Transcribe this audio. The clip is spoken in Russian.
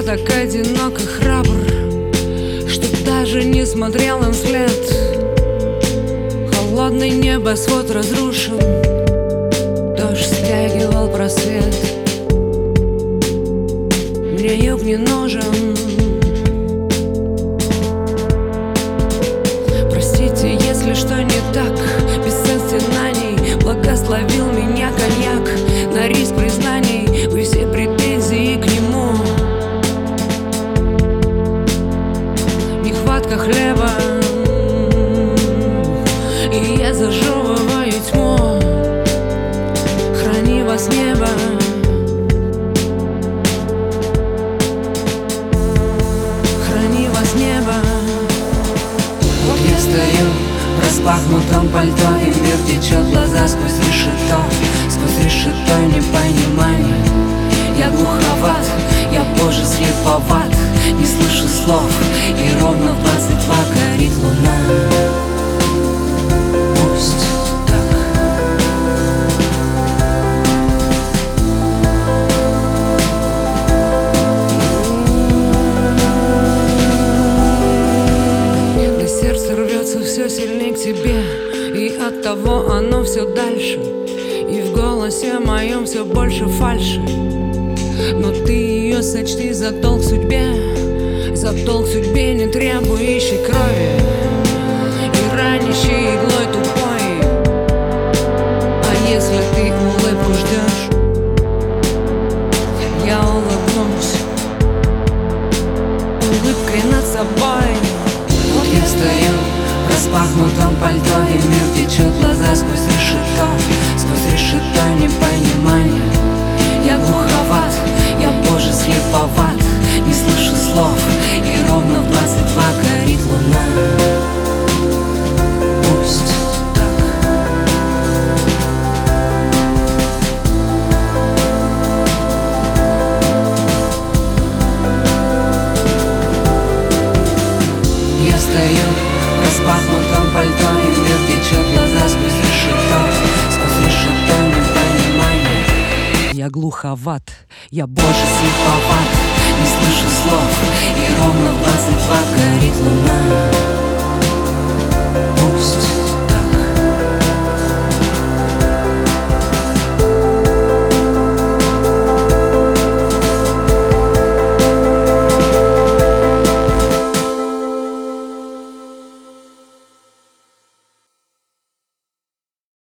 так одинок и храбр, что даже не смотрел им вслед. Холодный небосвод разрушен, дождь стягивал просвет. Мне юг не нужен. Простите, если что не так, без стенаний благословил меня коньяк. На риск признаний вы все претензии к нему. Нехватка хлеба, и я зажевываю тьму. Храни вас небо, храни вас небо. Вот я стою в распахнутом пальто, и мир течет глаза сквозь решето непонимание. Я глуховат, я боже слеповат, не слышу слов, и ровно в 22 горит луна. Пусть так. Да сердце рвется все сильнее к тебе, и оттого оно все дальше, и в голосе моем все больше фальши. Но ты ее сочти за долг судьбе, не требующей крови и ранящей иглой тупой. А если ты улыбку ждешь, я улыбнусь улыбкой над собой. Вот я стою в распахнутом пальто, и мир течет глаза сквозь решето непонимание. Я глуховат, я боже слеповат, не слышу слов, и ровно в 22 горит луна. Пусть так. Я стою в распахнутом пальто, и мир течет глаза сквозь решето непонимание. Я глуховат, я боже слеповат, Не слышу слов, и ровно в 22 горит луна. Пусть